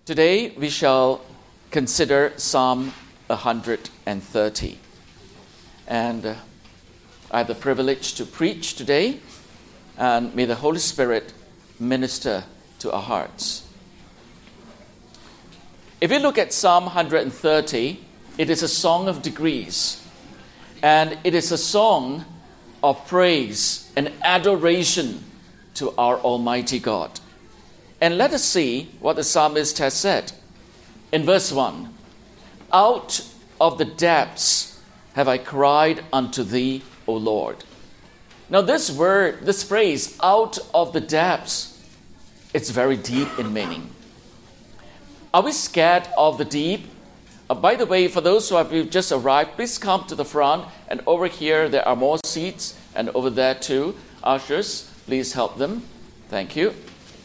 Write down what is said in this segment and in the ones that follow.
Today we shall consider Psalm 130. And I have the privilege to preach today, and may the Holy Spirit minister to our hearts. If you look at Psalm 130, it is a song of degrees, and it is a song of praise and adoration to our Almighty God. And let us see what the psalmist has said. In verse 1, "Out of the depths have I cried unto thee, O Lord." Now this phrase, "out of the depths," it's very deep in meaning. Are we scared of the deep? By the way, for those who have just arrived, please come to the front. And over here, there are more seats. And over there too. Ushers, please help them. Thank you.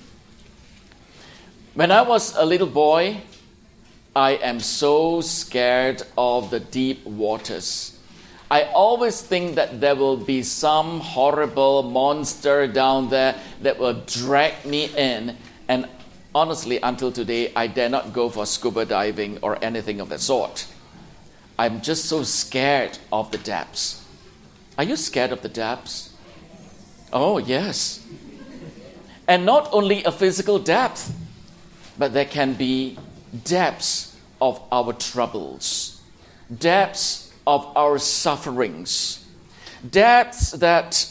When I was a little boy, I am so scared of the deep waters. I always think that there will be some horrible monster down there that will drag me in. And honestly, until today, I dare not go for scuba diving or anything of that sort. I'm just so scared of the depths. Are you scared of the depths? Oh, yes. And not only a physical depth, but there can be depths of our troubles, depths of our sufferings, depths that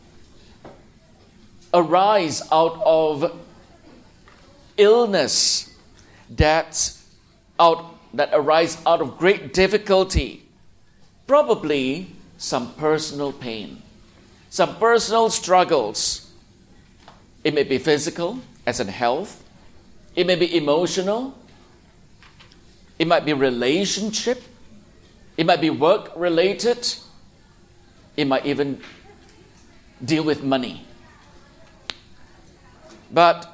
arise out of illness, depths that arise out of great difficulty, probably some personal pain, some personal struggles. It may be physical, as in health. It may be emotional. It might be relationship. It might be work-related. It might even deal with money. But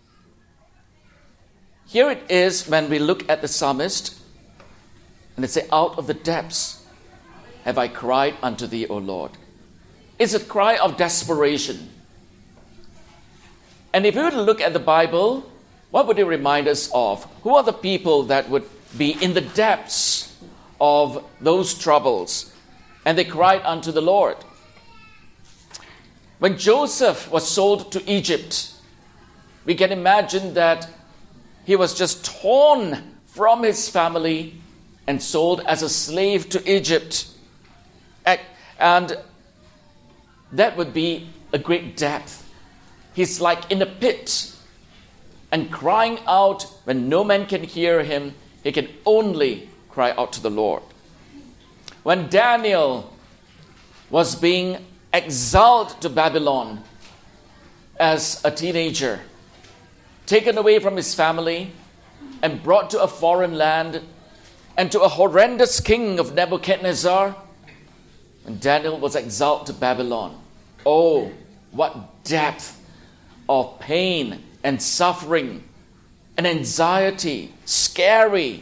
here it is when we look at the psalmist, and it says, "Out of the depths have I cried unto thee, O Lord." It's a cry of desperation. And if we were to look at the Bible, what would it remind us of? Who are the people that would be in the depths of those troubles? And they cried unto the Lord. When Joseph was sold to Egypt, we can imagine that he was just torn from his family and sold as a slave to Egypt. And that would be a great depth. He's like in a pit and crying out when no man can hear him. He can only cry out to the Lord. When Daniel was being exiled to Babylon as a teenager, taken away from his family and brought to a foreign land and to a horrendous king of Nebuchadnezzar, when Daniel was exiled to Babylon, oh, what depth of pain and suffering and anxiety, scary.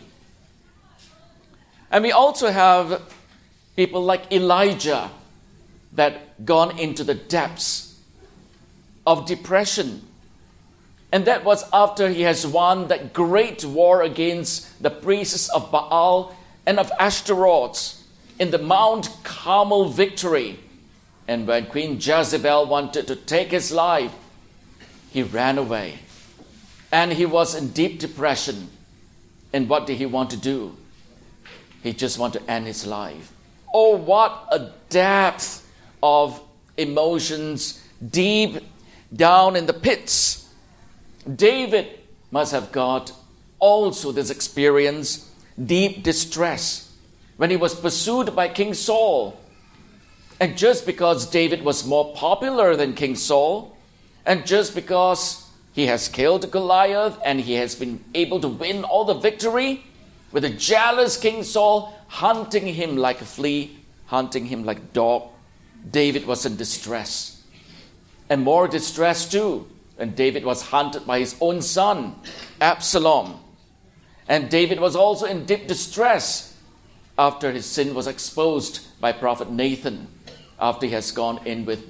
And we also have people like Elijah that gone into the depths of depression. And that was after he has won that great war against the priests of Baal and of Ashtaroth in the Mount Carmel victory. And when Queen Jezebel wanted to take his life, he ran away. And he was in deep depression. And what did he want to do? He just wanted to end his life. Oh, what a depth of emotions deep down in the pits. David must have got also this experience, deep distress, when he was pursued by King Saul. And just because David was more popular than King Saul, and just because he has killed Goliath and he has been able to win all the victory, with a jealous King Saul hunting him like a flea, hunting him like a dog, David was in distress. And more distress too, when David was hunted by his own son, Absalom. And David was also in deep distress after his sin was exposed by Prophet Nathan, after he has gone in with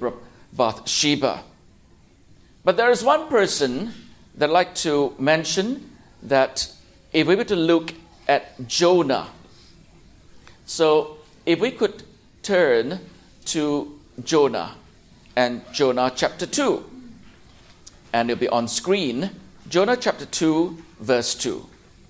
Bathsheba. But there is one person that I'd like to mention that if we were to look at Jonah, so if we could turn to Jonah and Jonah chapter 2, and it'll be on screen, Jonah chapter 2, verse 2.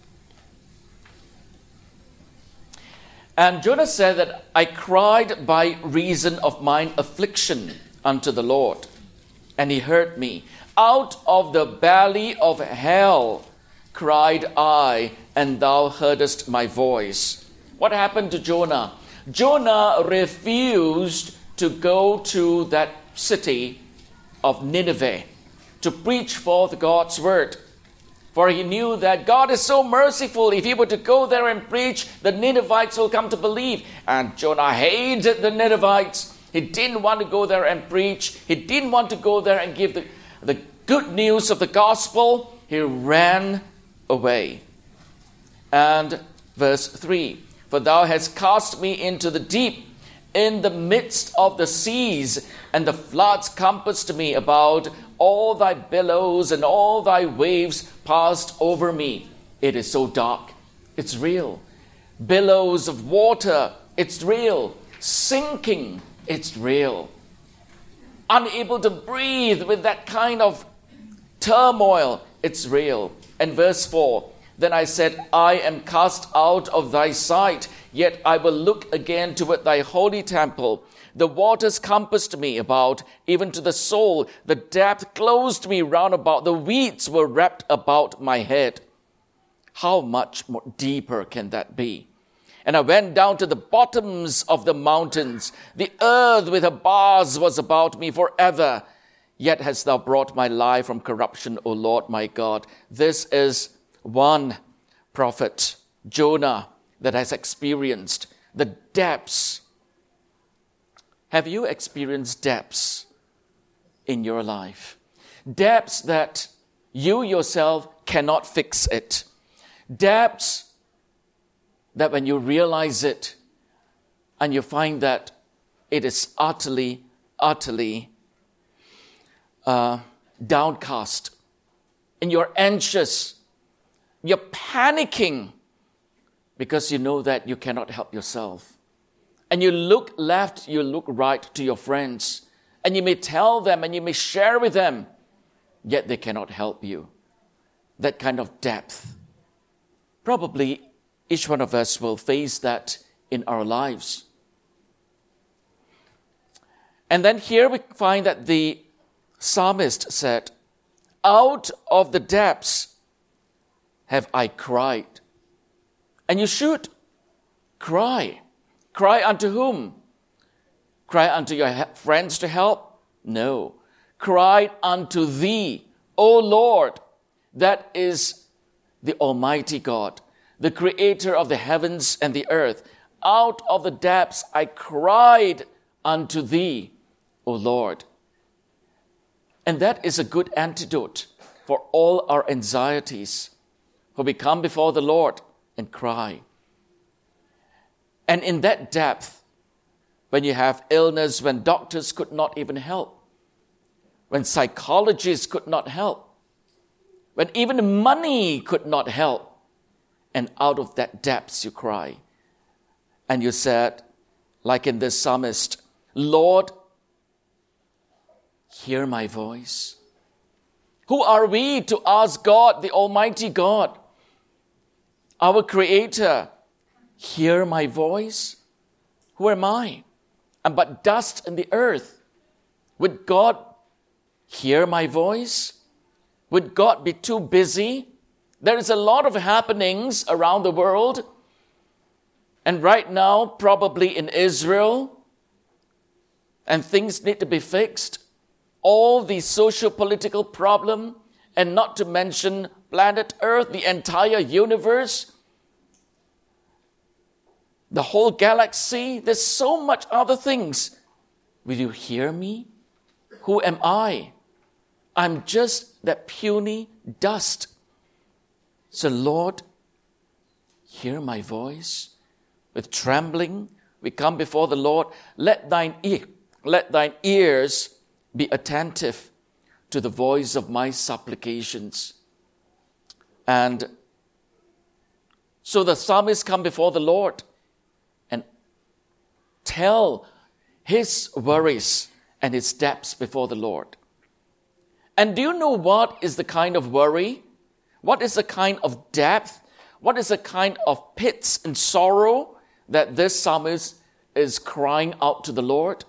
And Jonah said that I cried by reason of mine affliction unto the Lord, and he heard me. Out of the belly of hell cried I, and thou heardest my voice. What happened to Jonah? Jonah refused to go to that city of Nineveh to preach forth God's word. For he knew that God is so merciful. If he were to go there and preach, the Ninevites will come to believe. And Jonah hated the Ninevites. He didn't want to go there and preach. He didn't want to go there and give the good news of the gospel. He ran away. And verse 3, for thou hast cast me into the deep, in the midst of the seas, and the floods compassed me about. All thy billows and all thy waves passed over me. It is so dark. It's real. Billows of water. It's real. Sinking. It's real. Unable to breathe with that kind of turmoil. It's real. And verse 4, then I said, I am cast out of thy sight, yet I will look again toward thy holy temple. The waters compassed me about, even to the soul. The depth closed me round about. The weeds were wrapped about my head. How much more deeper can that be? And I went down to the bottoms of the mountains. The earth with her bars was about me forever. Yet hast thou brought my life from corruption, O Lord my God. This is one prophet, Jonah, that has experienced the depths. Have you experienced depths in your life? Depths that you yourself cannot fix it. Depths that when you realize it and you find that it is utterly downcast, and you're anxious, you're panicking because you know that you cannot help yourself. And you look left, you look right to your friends, and you may tell them and you may share with them, yet they cannot help you. That kind of depth. Probably each one of us will face that in our lives. And then here we find that the psalmist said, out of the depths have I cried. And you should cry. Cry unto whom? Cry unto your friends to help? No. Cry unto thee, O Lord. That is the Almighty God, the creator of the heavens and the earth. Out of the depths I cried unto thee, O Lord. And that is a good antidote for all our anxieties. For we come before the Lord and cry. And in that depth, when you have illness, when doctors could not even help, when psychologists could not help, when even money could not help, and out of that depths you cry. And you said, like in this psalmist, Lord, hear my voice. Who are we to ask God, the Almighty God, our Creator, hear my voice? Who am I? I'm but dust in the earth. Would God hear my voice? Would God be too busy? There is a lot of happenings around the world. And right now, probably in Israel, and things need to be fixed. All the socio-political problem, and not to mention planet Earth, the entire universe, the whole galaxy, there's so much other things. Will you hear me? Who am I? I'm just that puny dust. So Lord, hear my voice. With trembling, we come before the Lord. Let thine ears be attentive to the voice of my supplications. And So the psalmist come before the Lord and tell his worries and his depths before the Lord. And do you know what is the kind of worry? What is the kind of depth? What is the kind of pits and sorrow that this psalmist is crying out to the Lord?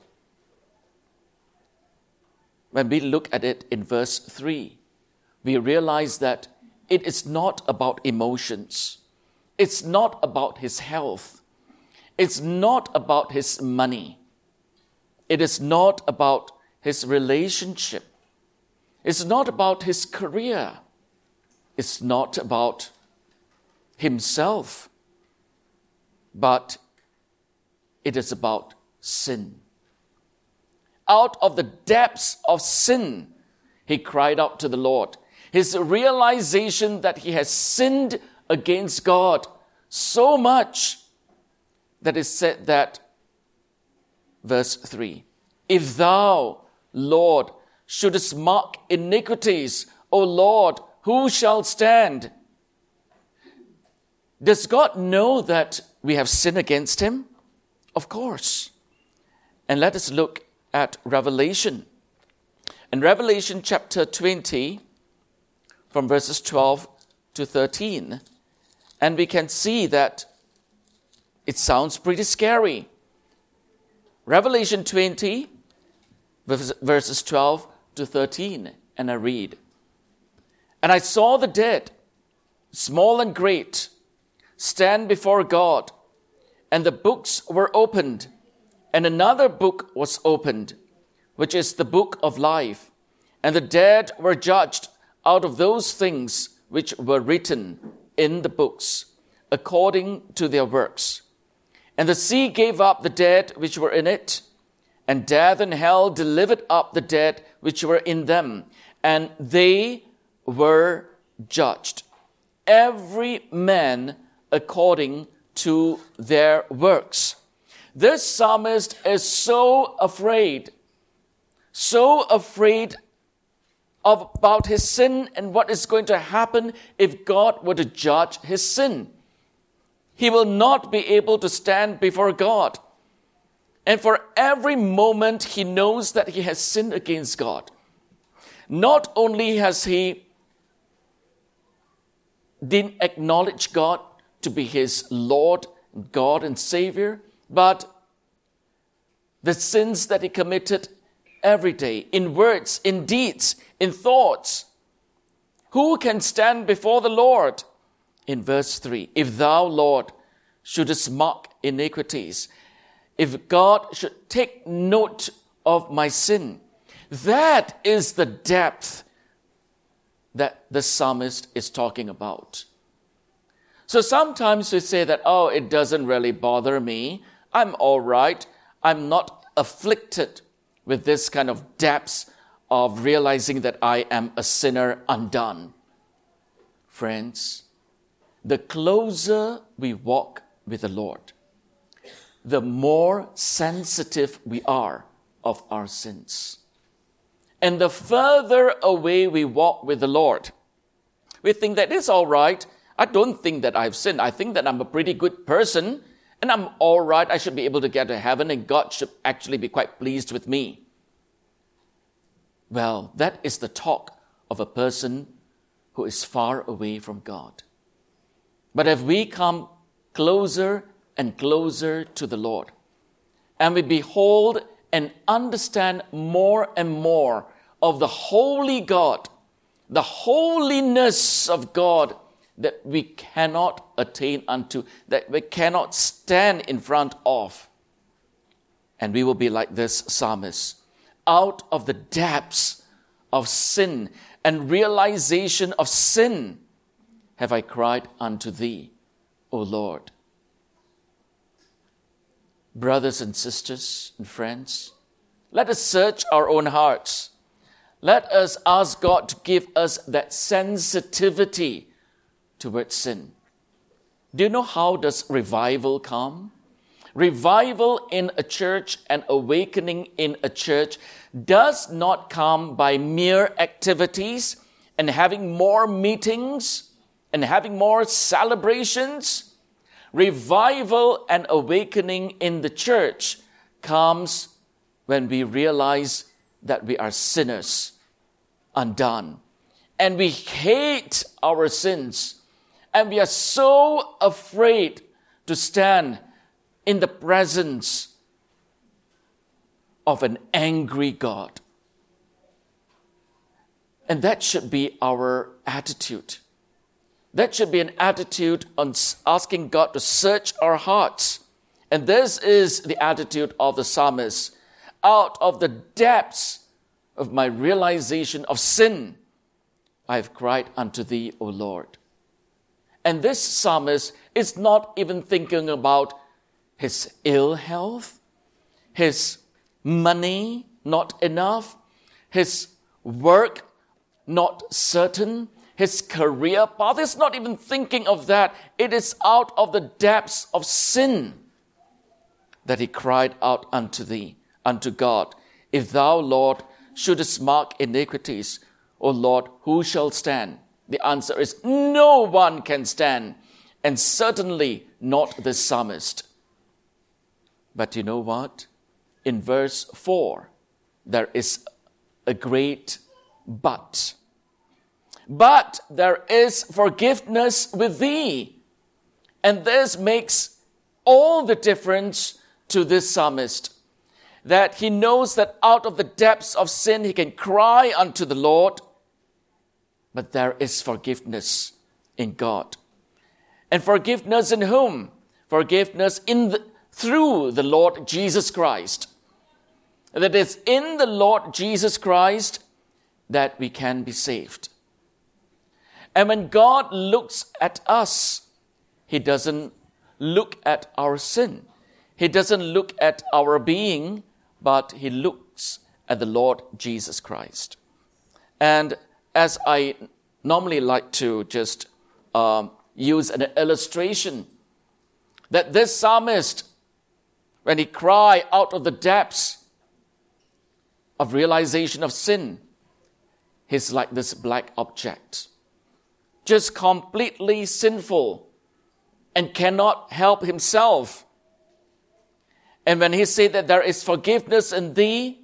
When we look at it in verse 3, we realize that it is not about emotions. It's not about his health. It's not about his money. It is not about his relationship. It's not about his career. It's not about himself. But it is about sin. Out of the depths of sin, he cried out to the Lord. His realization that he has sinned against God so much that is said that, verse 3, if thou, Lord, shouldest mark iniquities, O Lord, who shall stand? Does God know that we have sinned against him? Of course. And let us look at Revelation. In Revelation chapter 20, from verses 12 to 13, and we can see that it sounds pretty scary. Revelation 20, verses 12 to 13, and I read, and I saw the dead, small and great, stand before God, and the books were opened, and another book was opened, which is the book of life, and the dead were judged out of those things which were written in the books, according to their works. And the sea gave up the dead which were in it, and death and hell delivered up the dead which were in them, and they were judged, every man according to their works. This psalmist is so afraid about his sin and what is going to happen if God were to judge his sin. He will not be able to stand before God. And for every moment he knows that he has sinned against God. Not only has he didn't acknowledge God to be his Lord, God and Savior, but the sins that he committed every day, in words, in deeds, in thoughts. Who can stand before the Lord? In verse 3, if thou, Lord, shouldest mark iniquities, if God should take note of my sin, that is the depth that the psalmist is talking about. So sometimes we say that, oh, it doesn't really bother me. I'm all right. I'm not afflicted with this kind of depths of realizing that I am a sinner undone. Friends, the closer we walk with the Lord, the more sensitive we are of our sins. And the further away we walk with the Lord, we think that it's all right. I don't think that I've sinned. I think that I'm a pretty good person and I'm all right. I should be able to get to heaven and God should actually be quite pleased with me. Well, that is the talk of a person who is far away from God. But if we come closer and closer to the Lord, and we behold and understand more and more of the holy God, the holiness of God that we cannot attain unto, that we cannot stand in front of, and we will be like this psalmist, out of the depths of sin and realization of sin have I cried unto thee, O Lord. Brothers and sisters and friends, let us search our own hearts. Let us ask God to give us that sensitivity towards sin. Do you know how does revival come? Revival in a church and awakening in a church does not come by mere activities and having more meetings and having more celebrations. Revival and awakening in the church comes when we realize that we are sinners, undone. And we hate our sins. And we are so afraid to stand in the presence of an angry God. And that should be our attitude. That should be an attitude on asking God to search our hearts. And this is the attitude of the psalmist. Out of the depths of my realization of sin, I have cried unto thee, O Lord. And this psalmist is not even thinking about his ill health, his money not enough, his work not certain, his career path. He's not even thinking of that. It is out of the depths of sin that he cried out unto thee, unto God. If thou, Lord, shouldest mark iniquities, O Lord, who shall stand? The answer is no one can stand, and certainly not the psalmist. But you know what? In verse 4, there is a great but. But there is forgiveness with thee. And this makes all the difference to this psalmist. That he knows that out of the depths of sin, he can cry unto the Lord. But there is forgiveness in God. And forgiveness in whom? Forgiveness through the Lord Jesus Christ. That it's in the Lord Jesus Christ that we can be saved. And when God looks at us, He doesn't look at our sin. He doesn't look at our being, but He looks at the Lord Jesus Christ. And as I normally like to just use an illustration, that this psalmist, when he cried out of the depths of realization of sin, he's like this black object, just completely sinful and cannot help himself. And when he said that there is forgiveness in thee,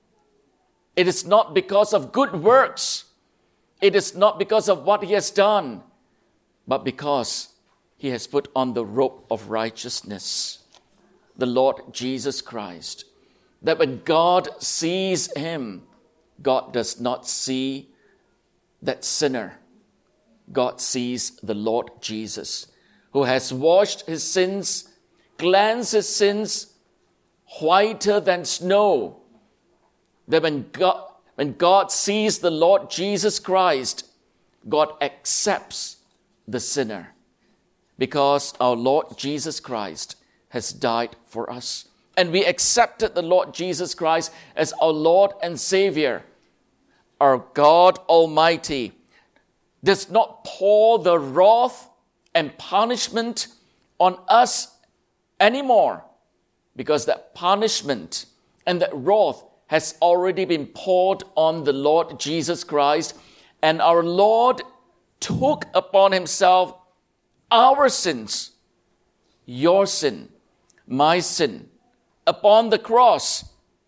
it is not because of good works. It is not because of what he has done, but because he has put on the robe of righteousness, the Lord Jesus Christ. That when God sees him, God does not see that sinner. God sees the Lord Jesus, who has washed his sins, cleansed his sins whiter than snow. That when God sees the Lord Jesus Christ, God accepts the sinner, because our Lord Jesus Christ has died for us. And we accepted the Lord Jesus Christ as our Lord and Savior. Our God Almighty does not pour the wrath and punishment on us anymore, because that punishment and that wrath has already been poured on the Lord Jesus Christ. And our Lord took upon himself our sins, your sin, my sin, upon the cross.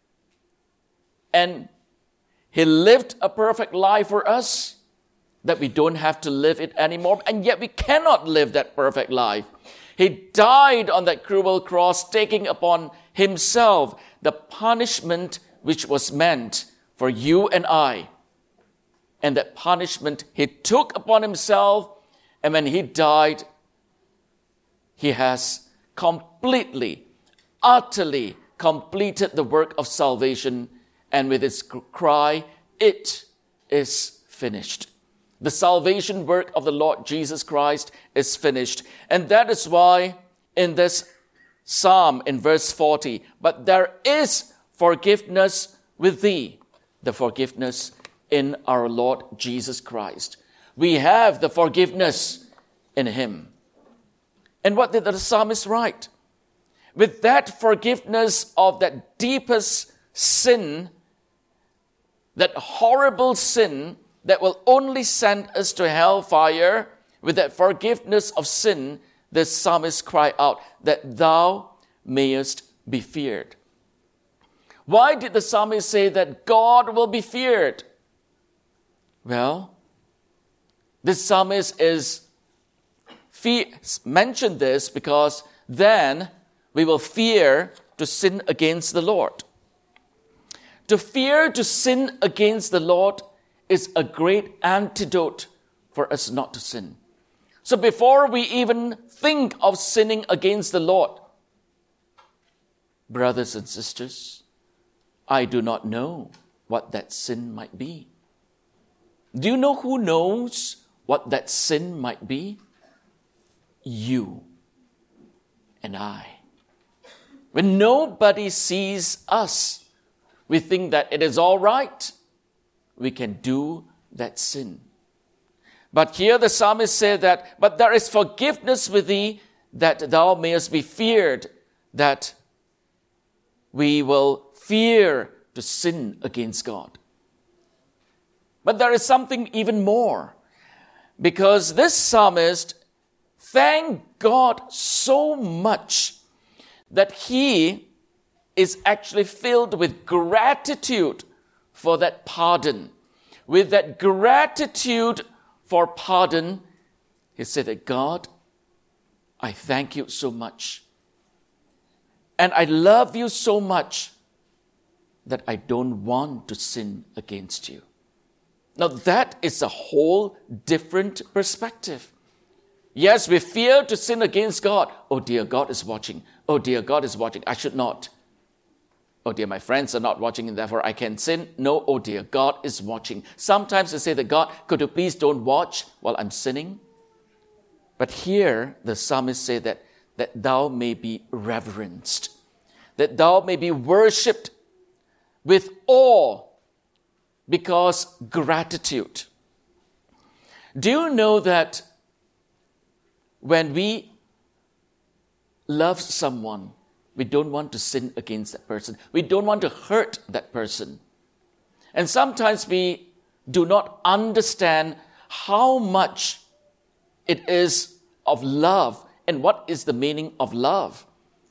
And he lived a perfect life for us, that we don't have to live it anymore. And yet we cannot live that perfect life. He died on that cruel cross, taking upon himself the punishment which was meant for you and I. And that punishment he took upon himself, and when he died, he has completely, utterly completed the work of salvation, and with his cry, it is finished. The salvation work of the Lord Jesus Christ is finished. And that is why in this psalm, in verse 40, but there is forgiveness with thee, the forgiveness in our Lord Jesus Christ. We have the forgiveness in him. And what did the psalmist write? With that forgiveness of that deepest sin, that horrible sin that will only send us to hellfire, with that forgiveness of sin, the psalmist cry out that thou mayest be feared. Why did the psalmist say that God will be feared? Well, this psalmist mentioned this because then we will fear to sin against the Lord. To fear to sin against the Lord is a great antidote for us not to sin. So before we even think of sinning against the Lord, brothers and sisters, I do not know what that sin might be. Do you know who knows what that sin might be? You and I. When nobody sees us, we think that it is all right. We can do that sin. But here the psalmist said that, but there is forgiveness with thee, that thou mayest be feared, that we will fear to sin against God. But there is something even more, because this psalmist thanked God so much that he is actually filled with gratitude for that pardon. With that gratitude for pardon, he said that, God, I thank you so much. And I love you so much that I don't want to sin against you. Now that is a whole different perspective. Yes, we fear to sin against God. Oh dear, God is watching. Oh dear, God is watching. I should not. Oh dear, my friends are not watching and therefore I can sin. No, oh dear, God is watching. Sometimes I say that, God, could you please don't watch while I'm sinning? But here the psalmist said that thou may be reverenced, that thou may be worshipped with awe, because gratitude. Do you know that when we love someone, we don't want to sin against that person. We don't want to hurt that person. And sometimes we do not understand how much it is of love and what is the meaning of love.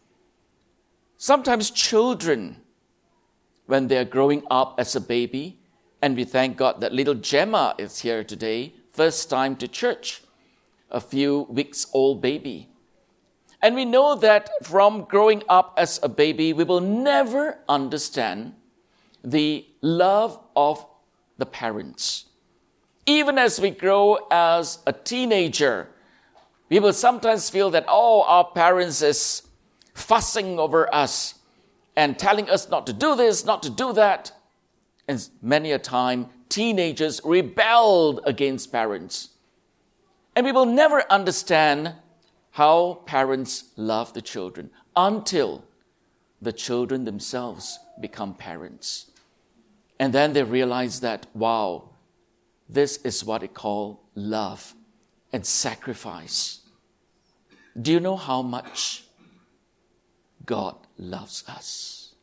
Sometimes children, when they're growing up as a baby, and we thank God that little Gemma is here today, first time to church, a few weeks old baby. And we know that from growing up as a baby, we will never understand the love of the parents. Even as we grow as a teenager, we will sometimes feel that, our parents is fussing over us and telling us not to do this, not to do that. And many a time, teenagers rebelled against parents. And we will never understand how parents love the children until the children themselves become parents. And then they realize that, wow, this is what it called love and sacrifice. Do you know how much God loves us?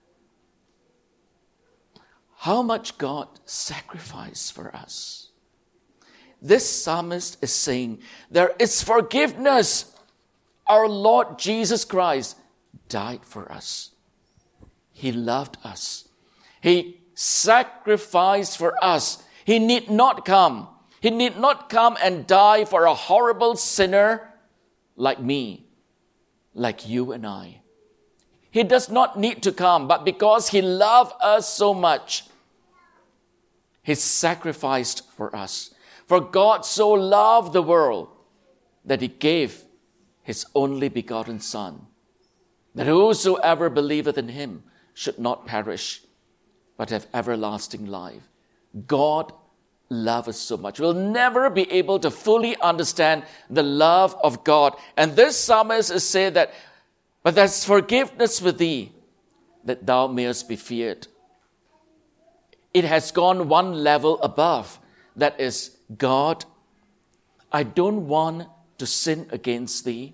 How much God sacrificed for us? This psalmist is saying there is forgiveness. Our Lord Jesus Christ died for us. He loved us. He sacrificed for us. He need not come. He need not come and die for a horrible sinner like me, like you and I. He does not need to come, but because He loved us so much, He sacrificed for us. For God so loved the world that He gave His only begotten Son, that whosoever believeth in Him should not perish, but have everlasting life. God loves us so much. We'll never be able to fully understand the love of God. And this psalmist is saying that, but there's forgiveness with thee, that thou mayest be feared. It has gone one level above. That is, God, I don't want to sin against thee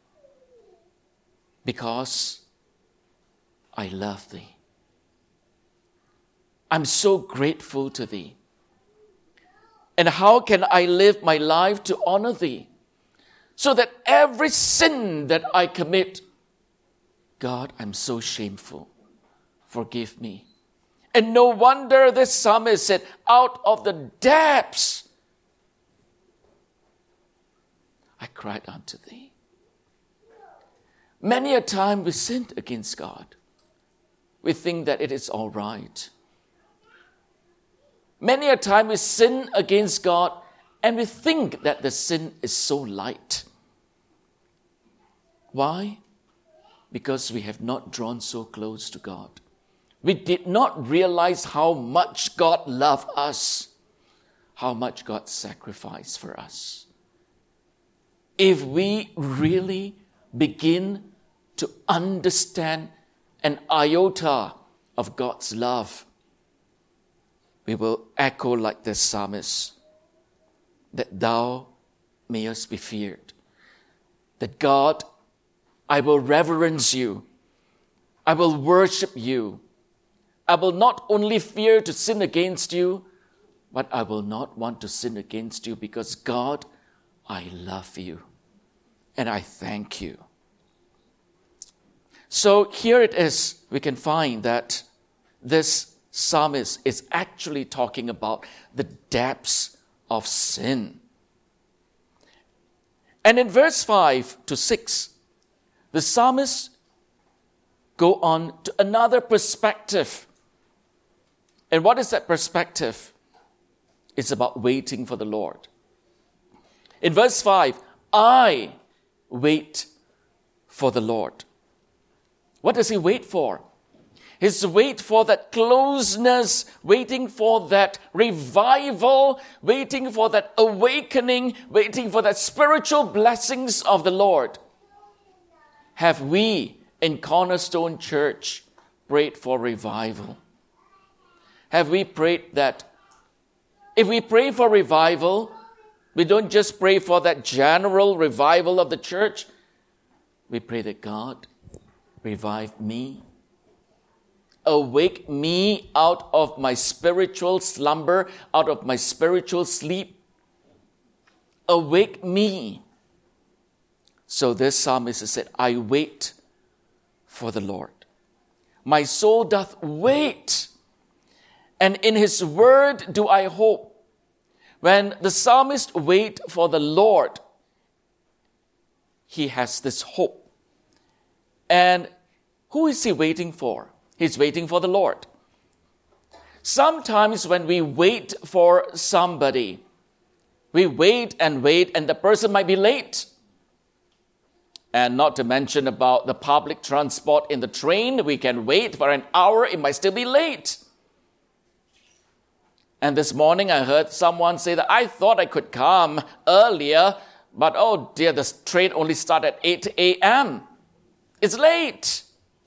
because I love thee. I'm so grateful to thee. And how can I live my life to honor thee? So that every sin that I commit, God, I'm so shameful. Forgive me. And no wonder this psalmist said, out of the depths, I cried unto thee. Many a time we sinned against God. We think that it is all right. Many a time we sin against God and we think that the sin is so light. Why? Because we have not drawn so close to God. We did not realize how much God loved us, how much God sacrificed for us. If we really begin to understand an iota of God's love, we will echo like the psalmist, that thou mayest be feared. That God, I will reverence you. I will worship you. I will not only fear to sin against you, but I will not want to sin against you because God, I love you and I thank you. So here it is, we can find that this psalmist is actually talking about the depths of sin. And in verse 5 to 6, the psalmist go on to another perspective. And what is that perspective? It's about waiting for the Lord. In verse 5, I wait for the Lord. What does he wait for? He's wait for that closeness, waiting for that revival, waiting for that awakening, waiting for that spiritual blessings of the Lord. Have we in Cornerstone Church prayed for revival? Have we prayed that if we pray for revival, we don't just pray for that general revival of the church. We pray that God, revive me. Awake me out of my spiritual slumber, out of my spiritual sleep. Awake me. So this psalmist said, I wait for the Lord. My soul doth wait, and in his word do I hope. When the psalmist wait for the Lord, he has this hope. And who is he waiting for? He's waiting for the Lord. Sometimes when we wait for somebody, we wait, and the person might be late. And not to mention about the public transport in the train, we can wait for an hour, it might still be late. And this morning I heard someone say that I thought I could come earlier, but oh dear, the train only started at 8 a.m. It's late.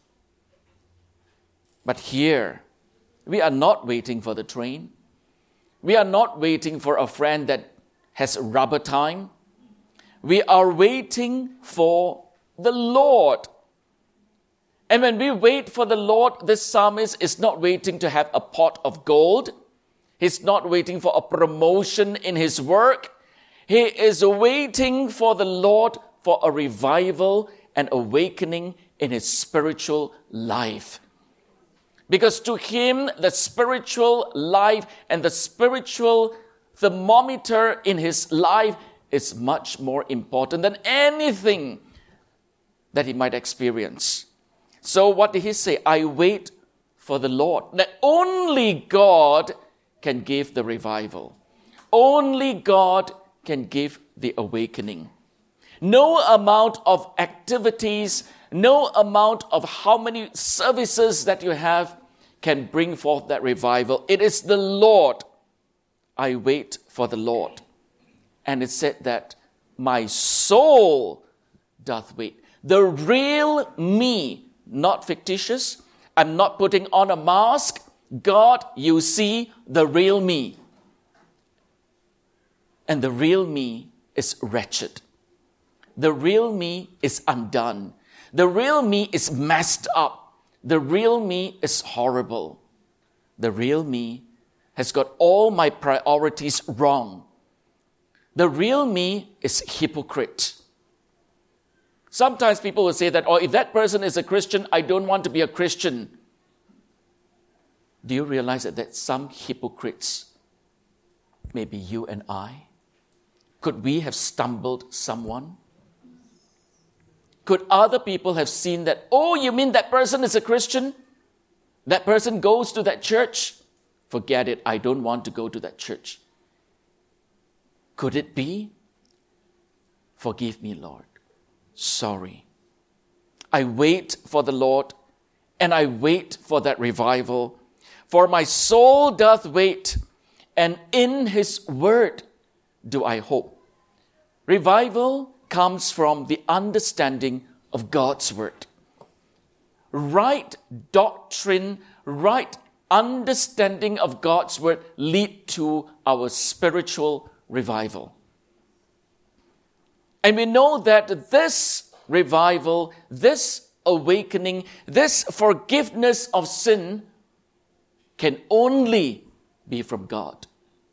But here, we are not waiting for the train. We are not waiting for a friend that has rubber time. We are waiting for the Lord. And when we wait for the Lord, this psalmist is not waiting to have a pot of gold. He's not waiting for a promotion in his work. He is waiting for the Lord for a revival and awakening in his spiritual life. Because to him, the spiritual life and the spiritual thermometer in his life is much more important than anything that he might experience. So what did he say? I wait for the Lord. That only God can give the revival. Only God can give the awakening. No amount of activities, no amount of how many services that you have can bring forth that revival. It is the Lord. I wait for the Lord. And it said that my soul doth wait. The real me, not fictitious. I'm not putting on a mask. God, you see the real me. And the real me is wretched. The real me is undone. The real me is messed up. The real me is horrible. The real me has got all my priorities wrong. The real me is hypocrite. Sometimes people will say that, or if that person is a Christian, I don't want to be a Christian. Do you realize that some hypocrites, maybe you and I, could we have stumbled someone? Could other people have seen that, oh, you mean that person is a Christian? That person goes to that church? Forget it, I don't want to go to that church. Could it be? Forgive me, Lord. Sorry. I wait for the Lord, and I wait for that revival. For my soul doth wait, and in His word do I hope. Revival comes from the understanding of God's word. Right doctrine, right understanding of God's word lead to our spiritual revival. And we know that this revival, this awakening, this forgiveness of sin can only be from God.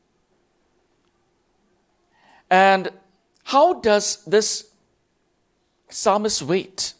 And how does this psalmist wait?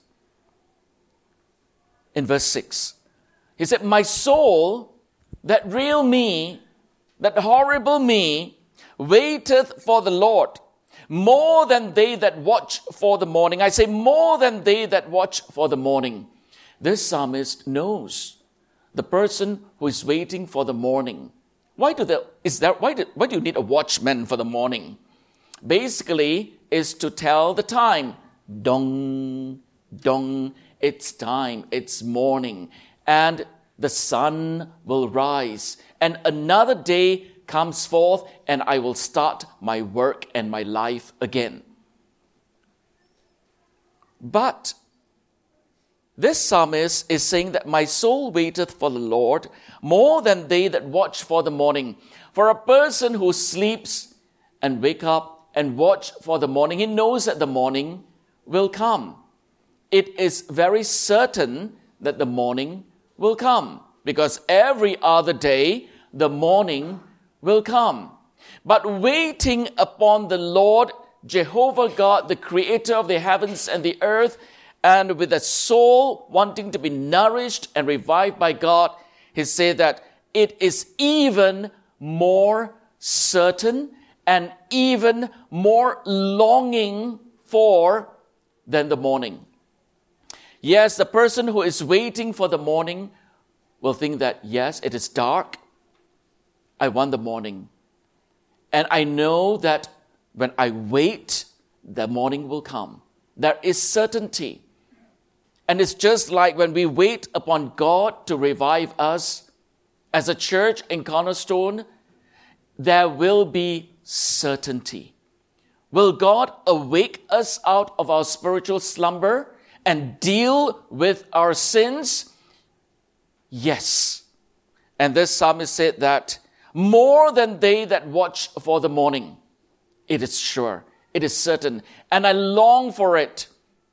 In verse 6, he said, my soul, that real me, that horrible me, waiteth for the Lord, more than they that watch for the morning. I say more than they that watch for the morning. This psalmist knows the person who is waiting for the morning. Why do you need a watchman for the morning? Basically, is to tell the time. Dong, dong, it's time, it's morning. And the sun will rise. And another day comes forth, and I will start my work and my life again. But this psalmist is saying that my soul waiteth for the Lord more than they that watch for the morning. For a person who sleeps and wake up and watch for the morning, he knows that the morning will come. It is very certain that the morning will come, because every other day the morning will come. But waiting upon the Lord, Jehovah God, the creator of the heavens and the earth, and with a soul wanting to be nourished and revived by God, he said that it is even more certain and even more longing for than the morning. Yes, the person who is waiting for the morning will think that, yes, it is dark. I want the morning. And I know that when I wait, the morning will come. There is certainty. And it's just like when we wait upon God to revive us as a church in Cornerstone, there will be certainty. Will God awake us out of our spiritual slumber and deal with our sins? Yes. And this psalmist said that more than they that watch for the morning. It is sure. It is certain. And I long for it.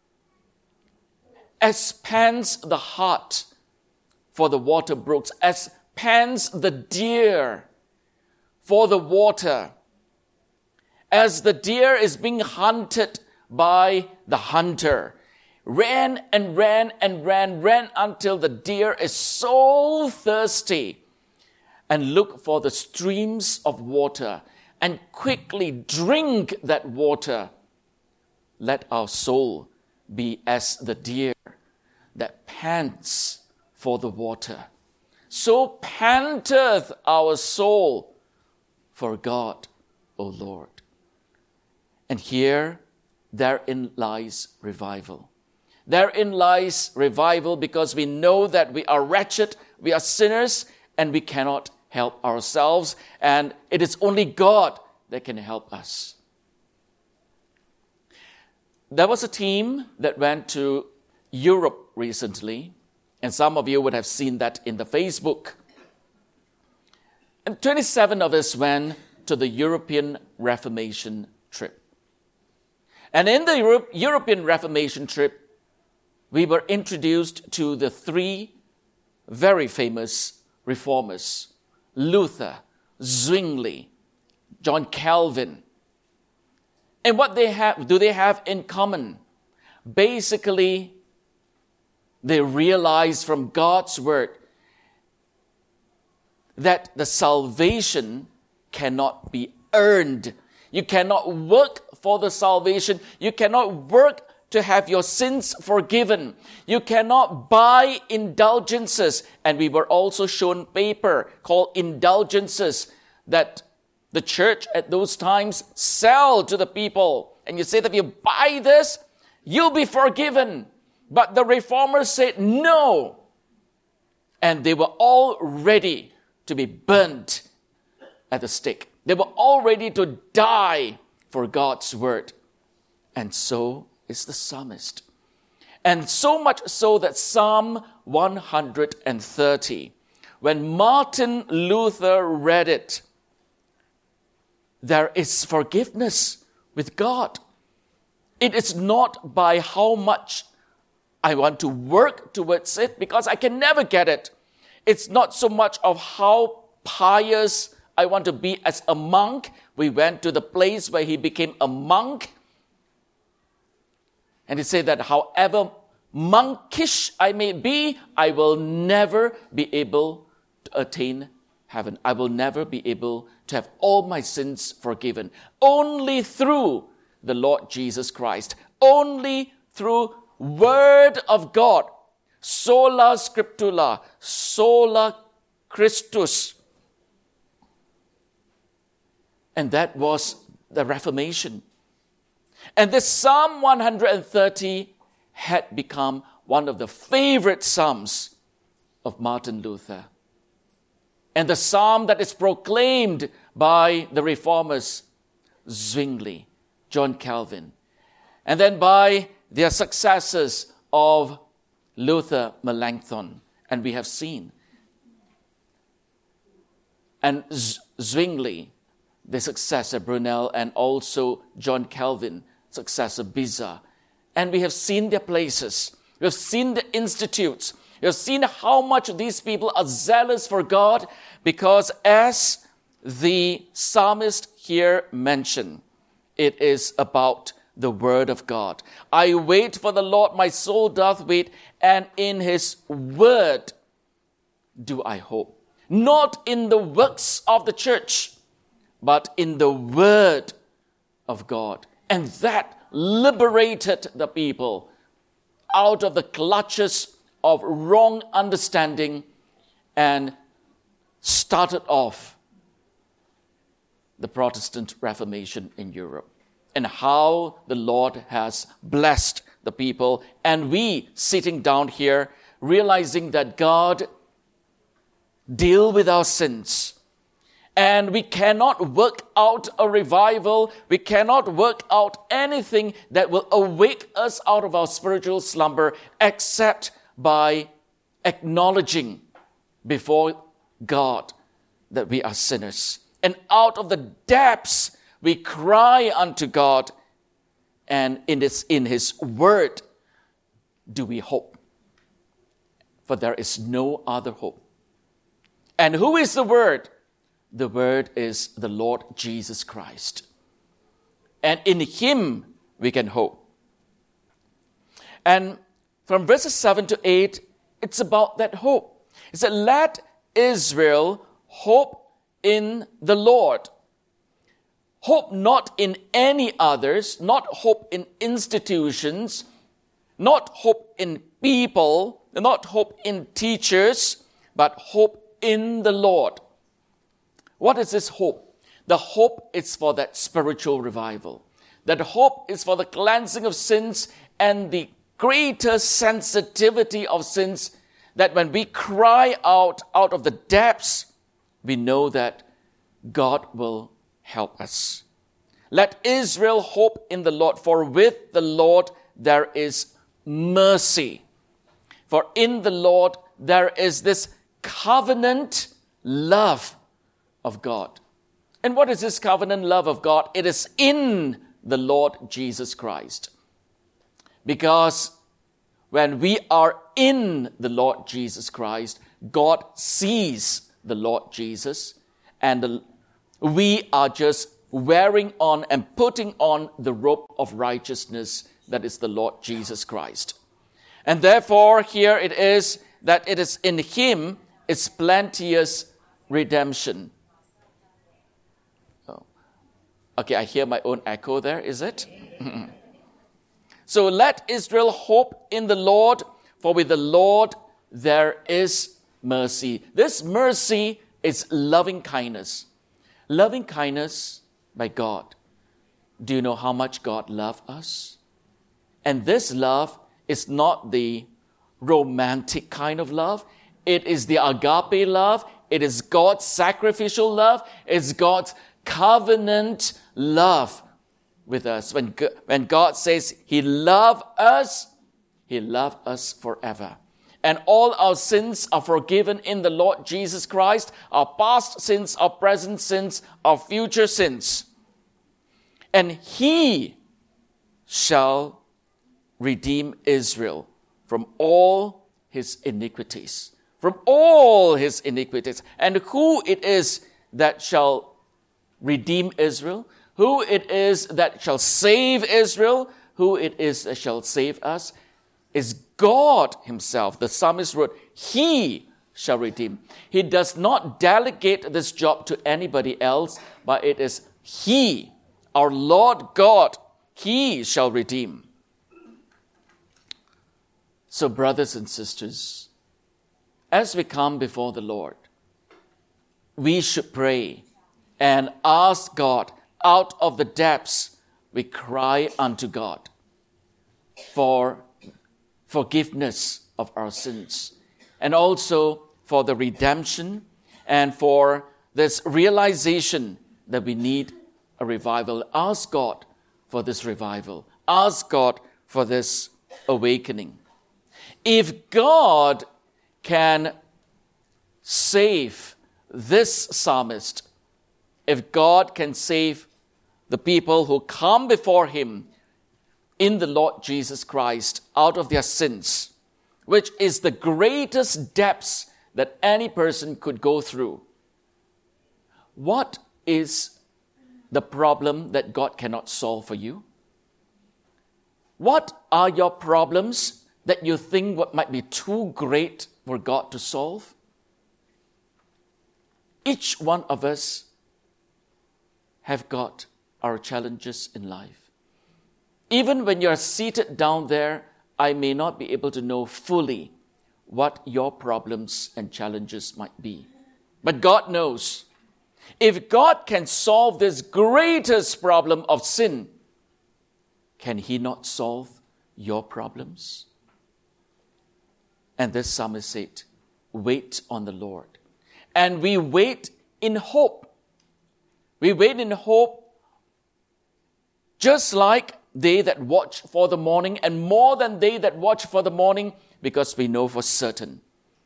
As pants the hart for the water brooks, as pants the deer for the water, as the deer is being hunted by the hunter, ran until the deer is so thirsty, and look for the streams of water and quickly drink that water. Let our soul be as the deer that pants for the water. So panteth our soul for God, O Lord. And therein lies revival. Therein lies revival, because we know that we are wretched, we are sinners, and we cannot help ourselves, and it is only God that can help us. There was a team that went to Europe recently, and some of you would have seen that in the Facebook. And 27 of us went to the European Reformation trip. And in the European Reformation trip, we were introduced to the three very famous reformers: Luther, Zwingli, John Calvin. And what do they have in common? basically they realize from God's word that the salvation cannot be earned. You cannot work for the salvation. You cannot work to have your sins forgiven. You cannot buy indulgences. And we were also shown paper called indulgences that the church at those times sell to the people. And you say that if you buy this, you'll be forgiven. But the reformers said no. And they were all ready to be burnt at the stake. They were all ready to die for God's word. And so is the psalmist. And so much so that Psalm 130, when Martin Luther read it, there is forgiveness with God. It is not by how much I want to work towards it, because I can never get it. It's not so much of how pious I want to be as a monk. We went to the place where he became a monk. And he said that however monkish I may be, I will never be able to attain heaven. I will never be able to have all my sins forgiven. Only through the Lord Jesus Christ. Only through Word of God. Sola Scriptura. Sola Christus. And that was the Reformation. And this Psalm 130 had become one of the favorite psalms of Martin Luther. And the psalm that is proclaimed by the reformers, Zwingli, John Calvin, and then by their successors of Luther, Melanchthon, and we have seen. And Zwingli, the successor, Brunel, and also John Calvin, successor, Beza. And we have seen their places. We have seen the institutes. We have seen how much these people are zealous for God, because as the psalmist here mentioned, it is about the word of God. I wait for the Lord, my soul doth wait, and in his word do I hope. Not in the works of the church, but in the word of God. And that liberated the people out of the clutches of wrong understanding and started off the Protestant Reformation in Europe. And how the Lord has blessed the people. And we sitting down here realizing that God deal with our sins. And we cannot work out a revival. We cannot work out anything that will awake us out of our spiritual slumber except by acknowledging before God that we are sinners. And out of the depths we cry unto God, and in his word do we hope. For there is no other hope. And who is the word? The word is the Lord Jesus Christ. And in him we can hope. And from verses 7 to 8, it's about that hope. It said, let Israel hope in the Lord. Hope not in any others, not hope in institutions, not hope in people, not hope in teachers, but hope in the Lord. What is this hope? The hope is for that spiritual revival. That hope is for the cleansing of sins and the greater sensitivity of sins, that when we cry out of the depths, we know that God will help us. Let Israel hope in the Lord, for with the Lord there is mercy. For in the Lord there is this covenant love of God. And what is this covenant love of God? It is in the Lord Jesus Christ. Because when we are in the Lord Jesus Christ, God sees the Lord Jesus, and we are just wearing on and putting on the robe of righteousness that is the Lord Jesus Christ. And therefore, here it is that it is in him is plenteous redemption. Oh. Okay, I hear my own echo there, is it? So let Israel hope in the Lord, for with the Lord there is mercy. This mercy is loving kindness. Loving kindness by God. Do you know how much God loves us? And this love is not the romantic kind of love. It is the agape love. It is God's sacrificial love. It's God's covenant love with us. When God says He loves us, He loves us forever. And all our sins are forgiven in the Lord Jesus Christ, our past sins, our present sins, our future sins. And He shall redeem Israel from all his iniquities. From all his iniquities. And who it is that shall redeem Israel? Who it is that shall save Israel? Who it is that shall save us? Is God himself. The psalmist wrote, He shall redeem. He does not delegate this job to anybody else, but it is He, our Lord God, He shall redeem. So, brothers and sisters, as we come before the Lord, we should pray and ask God. Out of the depths, we cry unto God for forgiveness of our sins, and also for the redemption and for this realization that we need a revival. Ask God for this revival. Ask God for this awakening. If God can save this psalmist, if God can save the people who come before Him in the Lord Jesus Christ out of their sins, which is the greatest depths that any person could go through, what is the problem that God cannot solve for you? What are your problems that you think what might be too great for God to solve? Each one of us have got our challenges in life. Even when you're seated down there, I may not be able to know fully what your problems and challenges might be. But God knows. If God can solve this greatest problem of sin, can He not solve your problems? And this psalmist said, wait on the Lord. And we wait in hope. We wait in hope, just like they that watch for the morning, and more than they that watch for the morning, because we know for certain.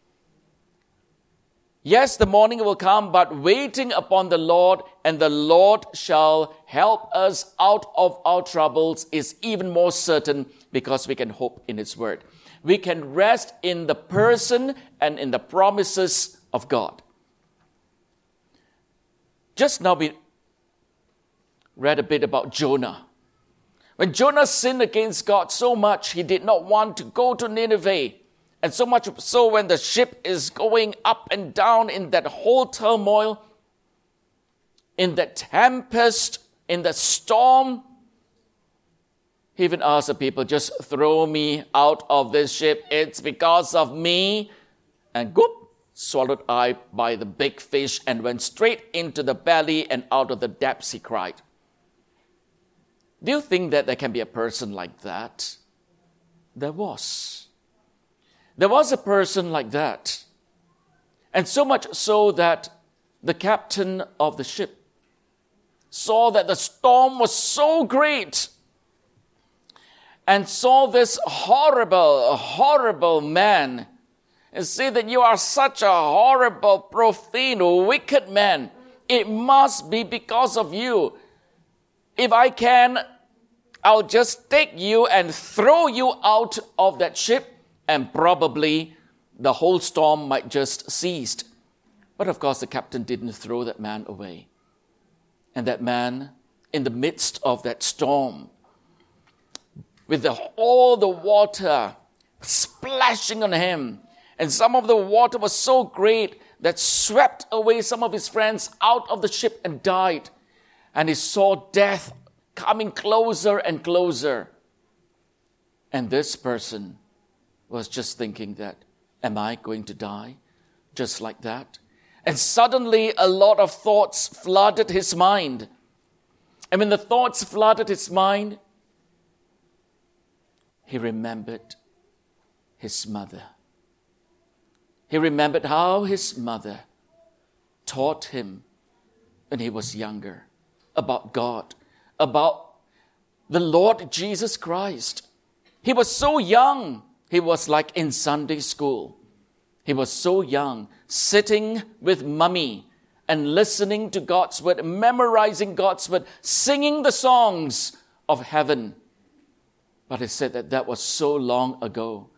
Yes, the morning will come, but waiting upon the Lord, and the Lord shall help us out of our troubles, is even more certain, because we can hope in His word. We can rest in the person and in the promises of God. Just now we read a bit about Jonah. When Jonah sinned against God so much, he did not want to go to Nineveh. And so much so when the ship is going up and down in that whole turmoil, in that tempest, in the storm, he even asked the people, just throw me out of this ship. It's because of me. And whoop, swallowed I by the big fish and went straight into the belly, and out of the depths he cried. Do you think that there can be a person like that? There was. There was a person like that. And so much so that the captain of the ship saw that the storm was so great and saw this horrible man and said that you are such a horrible, profane, wicked man. It must be because of you. If I can, I'll just take you and throw you out of that ship, and probably the whole storm might just cease. But of course, the captain didn't throw that man away. And that man, in the midst of that storm, with all the water splashing on him. And some of the water was so great that swept away some of his friends out of the ship and died. And he saw death coming closer and closer. And this person was just thinking that, am I going to die just like that? And suddenly a lot of thoughts flooded his mind. And when the thoughts flooded his mind, he remembered his mother. He remembered how his mother taught him when he was younger about God, about the Lord Jesus Christ. He was so young. He was like in Sunday school. He was so young, sitting with mommy and listening to God's word, memorizing God's word, singing the songs of heaven. But he said that was so long ago,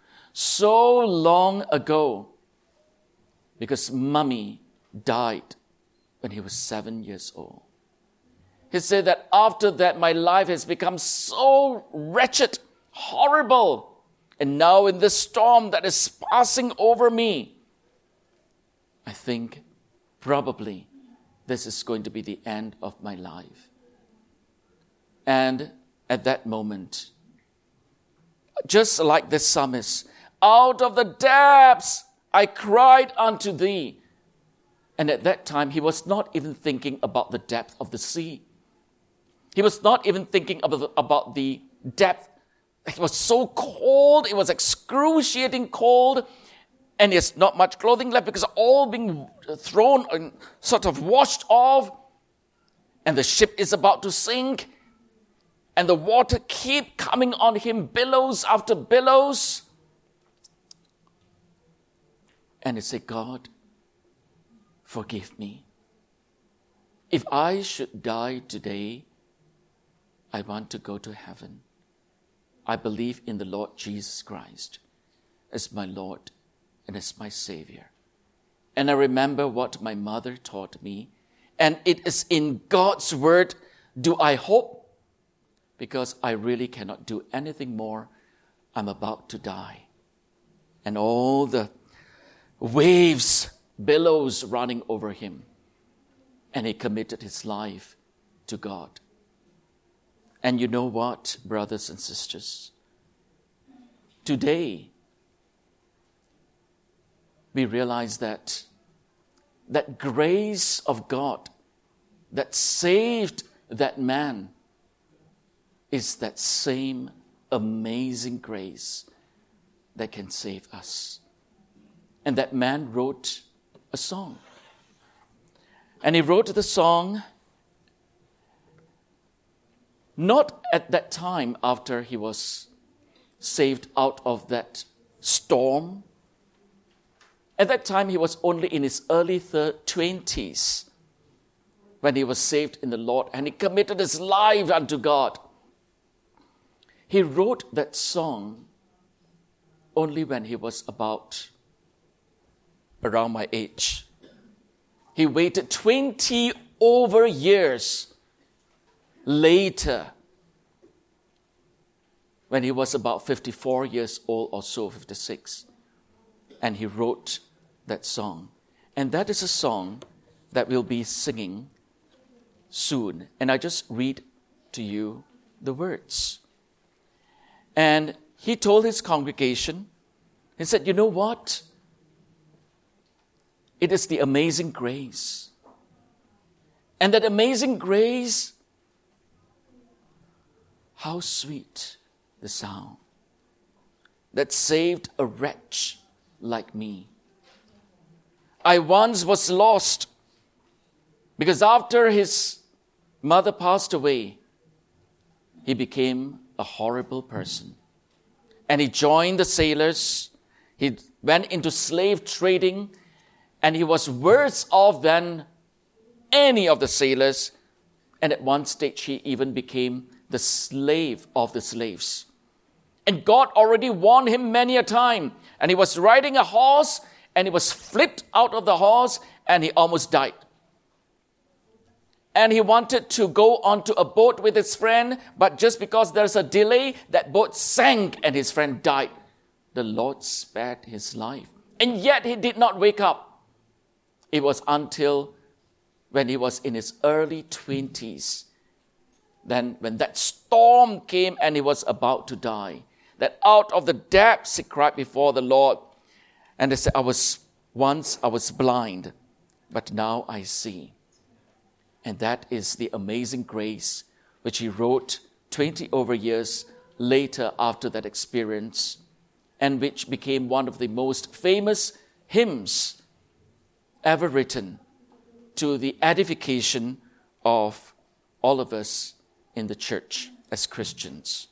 because mommy died when he was 7 years old. He said that after that, my life has become so wretched, horrible. And now in this storm that is passing over me, I think probably this is going to be the end of my life. And at that moment, just like the psalmist, out of the depths I cried unto thee. And at that time, he was not even thinking about the depth of the sea. He was not even thinking about the depth. It was so cold. It was excruciating cold. And there's not much clothing left because all being thrown and sort of washed off. And the ship is about to sink. And the water keep coming on him, billows after billows. And he said, God, forgive me. If I should die today, I want to go to heaven. I believe in the Lord Jesus Christ as my Lord and as my Savior. And I remember what my mother taught me. And it is in God's word do I hope, because I really cannot do anything more. I'm about to die. And all the waves, billows running over him. And he committed his life to God. And you know what, brothers and sisters? Today, we realize that grace of God that saved that man is that same amazing grace that can save us. And that man wrote a song. And he wrote the song not at that time after he was saved out of that storm. At that time, he was only in his early 20s when he was saved in the Lord and he committed his life unto God. He wrote that song only when he was about around my age. He waited 20 over years later, when he was about 54 years old or so, 56, and he wrote that song. And that is a song that we'll be singing soon. And I just read to you the words. And he told his congregation, he said, you know what? It is the amazing grace. And that amazing grace, how sweet the sound that saved a wretch like me. I once was lost because after his mother passed away, he became a horrible person. And he joined the sailors. He went into slave trading, and he was worse off than any of the sailors. And at one stage, he even became the slave of the slaves. And God already warned him many a time. And he was riding a horse, and he was flipped out of the horse, and he almost died. And he wanted to go onto a boat with his friend, but just because there's a delay, that boat sank and his friend died. The Lord spared his life. And yet he did not wake up. It was until when he was in his early 20s, then when that storm came and he was about to die, that out of the depths he cried before the Lord. And he said, once I was blind, but now I see. And that is the amazing grace which he wrote 20 over years later after that experience, and which became one of the most famous hymns ever written to the edification of all of us in the church as Christians.